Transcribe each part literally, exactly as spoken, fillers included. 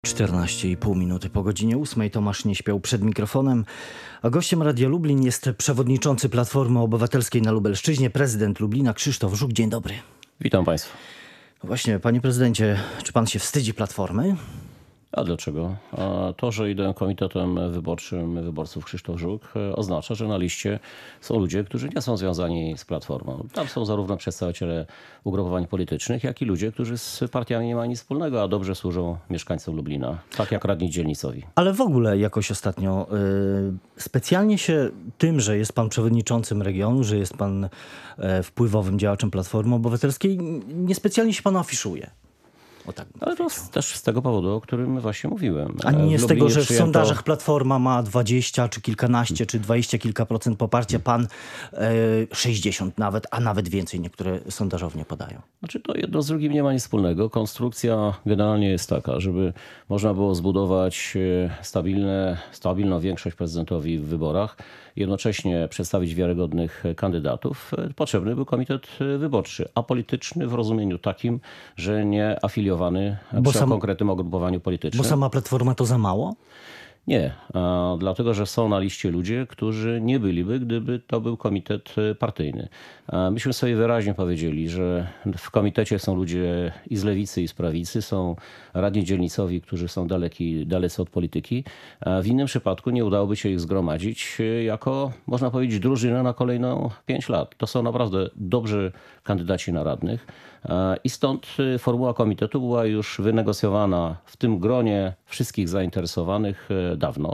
czternaście i pół minuty po godzinie ósmej. Tomasz nie śpiał przed mikrofonem, a gościem Radia Lublin jest przewodniczący Platformy Obywatelskiej na Lubelszczyźnie, prezydent Lublina Krzysztof Żuk. Dzień dobry. Witam Państwa. Właśnie, panie prezydencie, czy pan się wstydzi Platformy? A dlaczego? A to, że idę komitetem wyborczym wyborców Krzysztof Żuk, oznacza, że na liście są ludzie, którzy nie są związani z Platformą. Tam są zarówno przedstawiciele ugrupowań politycznych, jak i ludzie, którzy z partiami nie mają nic wspólnego, a dobrze służą mieszkańcom Lublina. Tak jak radni dzielnicowi. Ale w ogóle jakoś ostatnio yy, specjalnie się tym, że jest pan przewodniczącym regionu, że jest pan yy, wpływowym działaczem Platformy Obywatelskiej, niespecjalnie się pan afiszuje. O tak Ale to z, też z tego powodu, o którym właśnie mówiłem. A nie z tego, że w przyjęto... sondażach Platforma ma dwadzieścia, czy kilkanaście, czy dwadzieścia kilka procent poparcia, pan e, sześćdziesiąt nawet, a nawet więcej niektóre sondażownie podają. Znaczy to jedno z drugim nie ma nic wspólnego. Konstrukcja generalnie jest taka, żeby można było zbudować stabilne, stabilną większość prezydentowi w wyborach, jednocześnie przedstawić wiarygodnych kandydatów. Potrzebny był komitet wyborczy, apolityczny w rozumieniu takim, że nie afiliowany przy sam, konkretnym ugrupowaniu politycznym. Bo sama Platforma to za mało? Nie, a, dlatego że są na liście ludzie, którzy nie byliby, gdyby to był komitet partyjny. A myśmy sobie wyraźnie powiedzieli, że w komitecie są ludzie i z lewicy, i z prawicy, są radni dzielnicowi, którzy są daleki, dalecy od polityki. A w innym przypadku nie udałoby się ich zgromadzić jako, można powiedzieć, drużynę na kolejną pięć lat. To są naprawdę dobrzy kandydaci na radnych. I stąd formuła komitetu była już wynegocjowana w tym gronie wszystkich zainteresowanych dawno.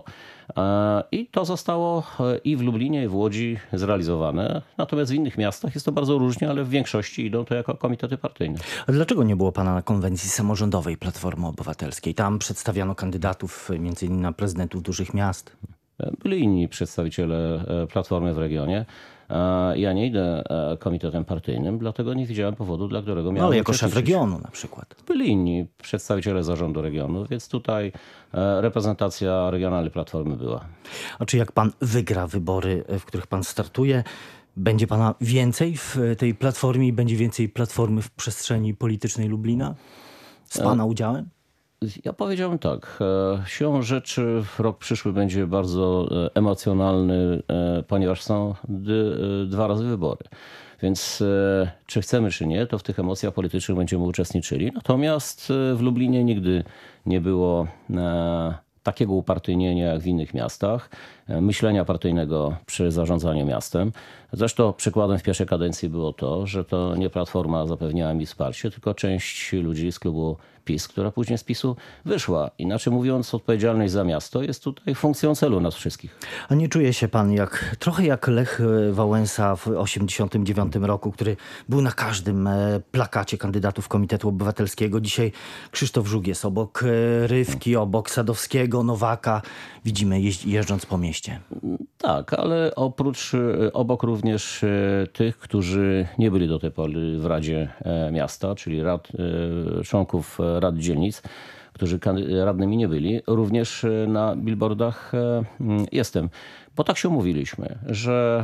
I to zostało i w Lublinie, i w Łodzi zrealizowane. Natomiast w innych miastach jest to bardzo różnie, ale w większości idą to jako komitety partyjne. A dlaczego nie było pana na konwencji samorządowej Platformy Obywatelskiej? Tam przedstawiano kandydatów między innymi na prezydentów dużych miast. Byli inni przedstawiciele Platformy w regionie. Ja nie idę komitetem partyjnym, dlatego nie widziałem powodu, dla którego miałem. No, ale jako szef regionu na przykład. Byli inni przedstawiciele zarządu regionu, więc tutaj reprezentacja regionalnej Platformy była. A czy jak pan wygra wybory, w których pan startuje, będzie pana więcej w tej Platformie i będzie więcej Platformy w przestrzeni politycznej Lublina z pana udziałem? Ja powiedziałbym tak, siłą rzeczy rok przyszły będzie bardzo emocjonalny, ponieważ są dwa razy wybory. Więc czy chcemy, czy nie, to w tych emocjach politycznych będziemy uczestniczyli. Natomiast w Lublinie nigdy nie było takiego upartyjnienia jak w innych miastach, myślenia partyjnego przy zarządzaniu miastem. Zresztą przykładem w pierwszej kadencji było to, że to nie Platforma zapewniała mi wsparcie, tylko część ludzi z klubu PiS, która później z PiSu wyszła. Inaczej mówiąc, odpowiedzialność za miasto jest tutaj funkcją celu nas wszystkich. A nie czuje się pan jak trochę jak Lech Wałęsa w osiemdziesiątym dziewiątym roku, który był na każdym plakacie kandydatów Komitetu Obywatelskiego. Dzisiaj Krzysztof Żuk jest obok Rywki, obok Sadowskiego, Nowaka. Widzimy jeżdżąc po mieście. Tak, ale oprócz, obok również tych, którzy nie byli do tej pory w Radzie Miasta, czyli rad, członków rad dzielnic, którzy radnymi nie byli, również na billboardach jestem. Bo tak się umówiliśmy, że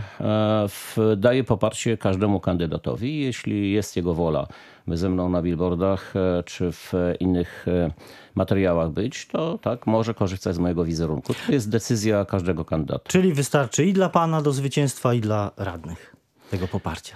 daję poparcie każdemu kandydatowi. Jeśli jest jego wola, by ze mną na billboardach czy w innych materiałach być, to tak, może korzystać z mojego wizerunku. To jest decyzja każdego kandydata. Czyli wystarczy i dla pana do zwycięstwa, i dla radnych tego poparcia.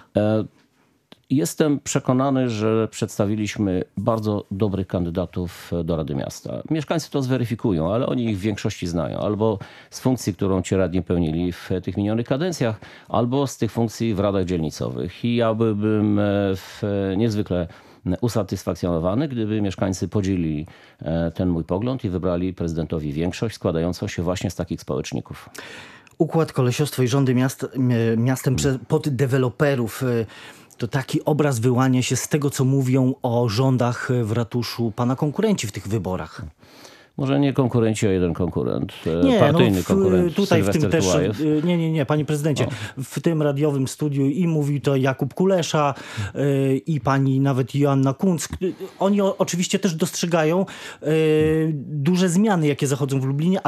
Jestem przekonany, że przedstawiliśmy bardzo dobrych kandydatów do Rady Miasta. Mieszkańcy to zweryfikują, ale oni ich w większości znają. Albo z funkcji, którą ci radni pełnili w tych minionych kadencjach, albo z tych funkcji w radach dzielnicowych. I ja byłbym w niezwykle usatysfakcjonowany, gdyby mieszkańcy podzielili ten mój pogląd i wybrali prezydentowi większość składającą się właśnie z takich społeczników. Układ, kolesiostwo i rządy miast, miastem pod deweloperów. To taki obraz wyłania się z tego, co mówią o rządach w ratuszu pana konkurenci w tych wyborach. Może nie konkurenci, a jeden konkurent. Nie, partyjny no w, konkurent. Tutaj w tym też. Tułajew. Nie, nie, nie, panie prezydencie. No. W tym radiowym studiu i mówił to Jakub Kulesza yy, i pani nawet Joanna Kunc. Oni o, oczywiście też dostrzegają yy, duże zmiany, jakie zachodzą w Lublinie, ale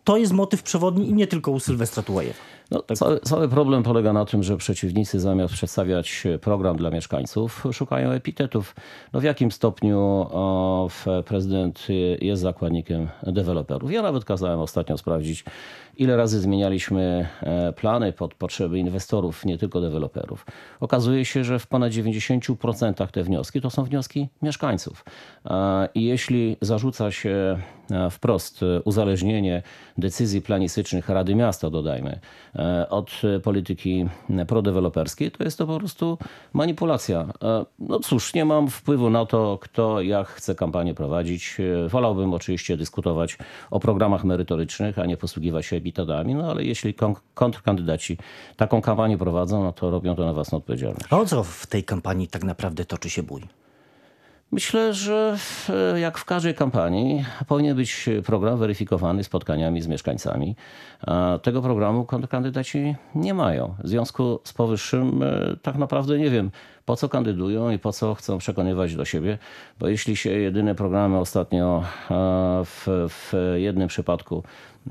to jest motyw przewodni i nie tylko u Sylwestra Tułajewa. No, cały, cały problem polega na tym, że przeciwnicy zamiast przedstawiać program dla mieszkańców, szukają epitetów. No, w jakim stopniu o, prezydent jest zakładnikiem deweloperów. Ja nawet kazałem ostatnio sprawdzić, ile razy zmienialiśmy plany pod potrzeby inwestorów, nie tylko deweloperów. Okazuje się, że w ponad dziewięćdziesięciu procentach te wnioski to są wnioski mieszkańców. I jeśli zarzuca się wprost uzależnienie decyzji planistycznych Rady Miasta, dodajmy, od polityki prodeweloperskiej, to jest to po prostu manipulacja. No cóż, nie mam wpływu na to, kto jak chce kampanię prowadzić. Wolałbym oczywiście dyskutować o programach merytorycznych, a nie posługiwać się epitetami, no ale jeśli kontrkandydaci taką kampanię prowadzą, no to robią to na własną odpowiedzialność. A o co w tej kampanii tak naprawdę toczy się bój? Myślę, że w, jak w każdej kampanii powinien być program weryfikowany spotkaniami z mieszkańcami. A tego programu kontrkandydaci nie mają. W związku z powyższym tak naprawdę nie wiem, po co kandydują i po co chcą przekonywać do siebie, bo jeśli się jedyne programy ostatnio w, w jednym przypadku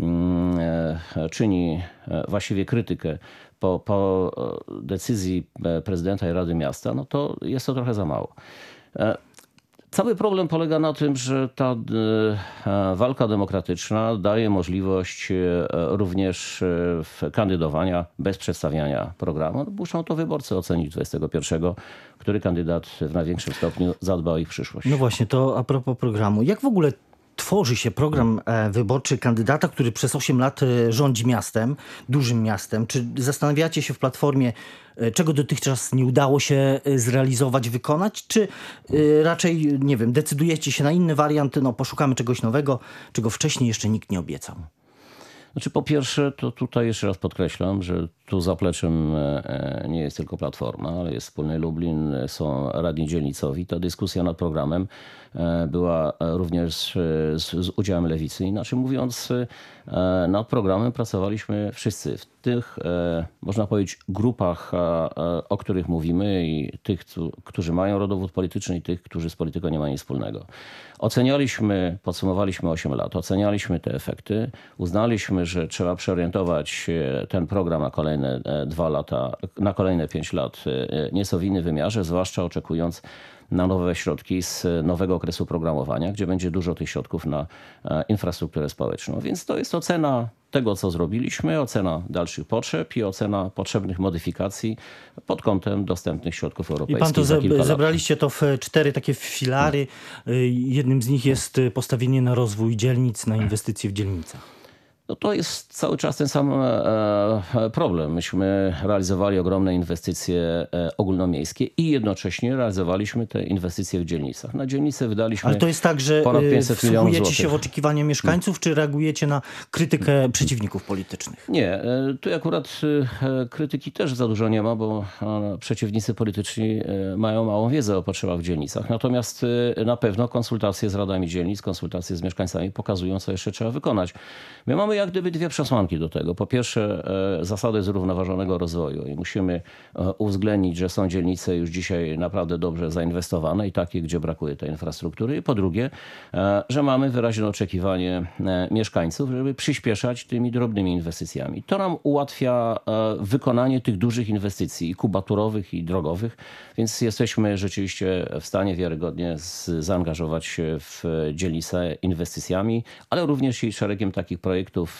czyni właściwie krytykę po, po decyzji prezydenta i Rady Miasta, no to jest to trochę za mało. Cały problem polega na tym, że ta walka demokratyczna daje możliwość również kandydowania bez przedstawiania programu. Muszą to wyborcy ocenić dwudziestego pierwszego, który kandydat w największym stopniu zadba o ich przyszłość. No właśnie, to a propos programu. Jak w ogóle tworzy się program wyborczy kandydata, który przez osiem lat rządzi miastem, dużym miastem? Czy zastanawiacie się w Platformie, czego dotychczas nie udało się zrealizować, wykonać? Czy raczej, nie wiem, decydujecie się na inny wariant, no poszukamy czegoś nowego, czego wcześniej jeszcze nikt nie obiecał? Znaczy, po pierwsze, to tutaj jeszcze raz podkreślam, że tu zapleczem nie jest tylko Platforma, ale jest Wspólny Lublin, są radni dzielnicowi. Ta dyskusja nad programem była również z, z udziałem Lewicy. Inaczej mówiąc, nad programem pracowaliśmy wszyscy w tych, można powiedzieć, grupach, o których mówimy i tych, którzy mają rodowód polityczny i tych, którzy z polityką nie mają nic wspólnego. Ocenialiśmy, podsumowaliśmy osiem lat, ocenialiśmy te efekty, uznaliśmy, że trzeba przeorientować ten program na kolejne dwa lata, na kolejne pięć lat nieco w innym wymiarze, zwłaszcza oczekując na nowe środki z nowego okresu programowania, gdzie będzie dużo tych środków na infrastrukturę społeczną. Więc to jest ocena tego, co zrobiliśmy, ocena dalszych potrzeb i ocena potrzebnych modyfikacji pod kątem dostępnych środków europejskich. I pan to za kilka lat. zebraliście to w cztery takie filary. Jednym z nich jest postawienie na rozwój dzielnic, na inwestycje w dzielnicach. No to jest cały czas ten sam problem. Myśmy realizowali ogromne inwestycje ogólnomiejskie i jednocześnie realizowaliśmy te inwestycje w dzielnicach. Na dzielnice wydaliśmy Ale to jest tak, że ponad pięćset milionów wsłuchujecie złotych. się w oczekiwania mieszkańców, czy reagujecie na krytykę przeciwników politycznych? Nie, tu akurat krytyki też za dużo nie ma, bo przeciwnicy polityczni mają małą wiedzę o potrzebach w dzielnicach. Natomiast na pewno konsultacje z radami dzielnic, konsultacje z mieszkańcami pokazują, co jeszcze trzeba wykonać. My mamy jak gdyby dwie przesłanki do tego. Po pierwsze, zasady zrównoważonego rozwoju i musimy uwzględnić, że są dzielnice już dzisiaj naprawdę dobrze zainwestowane i takie, gdzie brakuje tej infrastruktury. I po drugie, że mamy wyraźne oczekiwanie mieszkańców, żeby przyspieszać tymi drobnymi inwestycjami. To nam ułatwia wykonanie tych dużych inwestycji i kubaturowych, i drogowych, więc jesteśmy rzeczywiście w stanie wiarygodnie zaangażować się w dzielnice inwestycjami, ale również i szeregiem takich projektów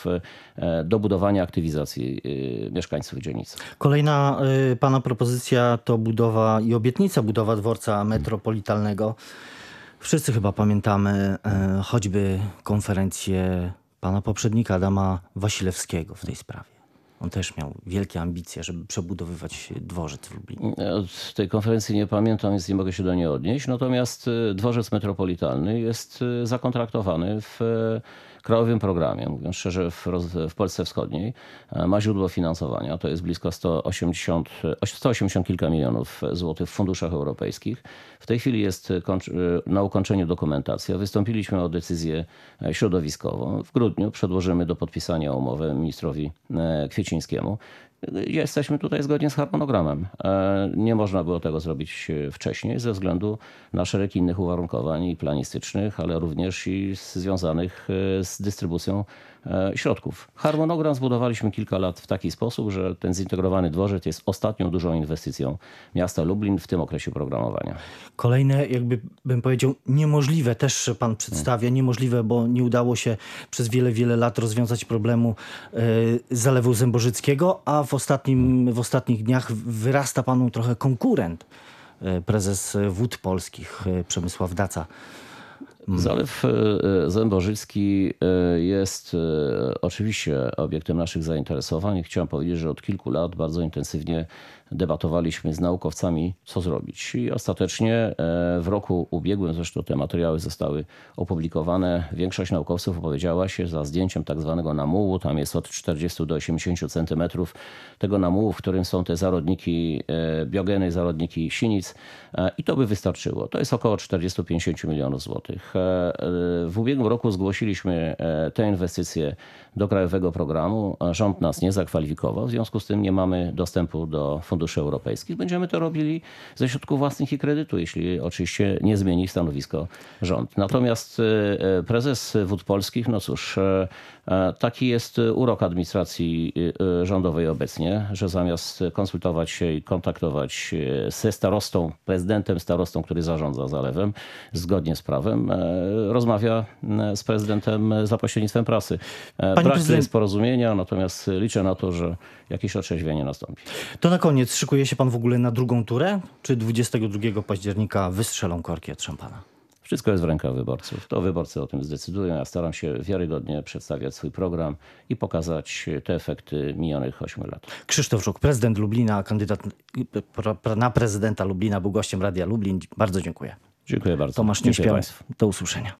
do budowania aktywizacji mieszkańców dzielnic. Kolejna pana propozycja to budowa i obietnica budowa dworca metropolitalnego. Wszyscy chyba pamiętamy choćby konferencję pana poprzednika Adama Wasilewskiego w tej sprawie. On też miał wielkie ambicje, żeby przebudowywać dworzec w Lublinie. Od tej konferencji nie pamiętam, więc nie mogę się do niej odnieść. Natomiast dworzec metropolitalny jest zakontraktowany w krajowym programie, mówiąc szczerze, w, w Polsce Wschodniej. Ma źródło finansowania. To jest blisko sto osiemdziesiąt, sto osiemdziesiąt kilka milionów złotych w funduszach europejskich. W tej chwili jest na ukończeniu dokumentacja. Wystąpiliśmy o decyzję środowiskową. W grudniu przedłożymy do podpisania umowę ministrowi Kwiecińskiemu. Jesteśmy tutaj zgodnie z harmonogramem. E, Nie można było tego zrobić wcześniej ze względu na szereg innych uwarunkowań i planistycznych, ale również i związanych e, z dystrybucją e, środków. Harmonogram zbudowaliśmy kilka lat w taki sposób, że ten zintegrowany dworzec jest ostatnią dużą inwestycją miasta Lublin w tym okresie programowania. Kolejne, jakby bym powiedział, niemożliwe też pan przedstawia, niemożliwe, bo nie udało się przez wiele, wiele lat rozwiązać problemu e, Zalewu Zębożyckiego, a w, ostatnim, w ostatnich dniach wyrasta panu trochę konkurent, e, prezes Wód Polskich, e, Przemysław Daca. Zalew e, Zębożycki e, jest e, oczywiście obiektem naszych zainteresowań. Chciałem powiedzieć, że od kilku lat bardzo intensywnie debatowaliśmy z naukowcami, co zrobić. I ostatecznie e, w roku ubiegłym, zresztą te materiały zostały opublikowane, większość naukowców opowiedziała się za zdjęciem tak zwanego namułu. Tam jest od czterdziestu do osiemdziesięciu centymetrów tego namułu, w którym są te zarodniki e, biogeny, zarodniki sinic e, i to by wystarczyło. To jest około czterdziestu pięćdziesięciu milionów złotych. E, W ubiegłym roku zgłosiliśmy e, te inwestycje do krajowego programu. Rząd nas nie zakwalifikował, w związku z tym nie mamy dostępu do funduszy europejskich. Będziemy to robili ze środków własnych i kredytu, jeśli oczywiście nie zmieni stanowisko rząd. Natomiast e, prezes Wód Polskich, no cóż, e, e, taki jest urok administracji e, rządowej obecnie, że zamiast konsultować się i kontaktować się ze starostą, prezydentem starostą, który zarządza zalewem, zgodnie z prawem, e, rozmawia z prezydentem za pośrednictwem prasy. E, Panie Brak prezydent- jest porozumienia, natomiast liczę na to, że jakieś otrzeźwienie nastąpi. To na koniec, szykuje się pan w ogóle na drugą turę? Czy dwudziestego drugiego października wystrzelą korki od szampana? Wszystko jest w rękach wyborców. To wyborcy o tym zdecydują. Ja staram się wiarygodnie przedstawiać swój program i pokazać te efekty minionych ośmiu lat. Krzysztof Żuk, prezydent Lublina, kandydat na prezydenta Lublina, był gościem Radia Lublin. Bardzo dziękuję. Dziękuję bardzo. Tomasz Dziękuję Nieśpiał, państwu. do usłyszenia.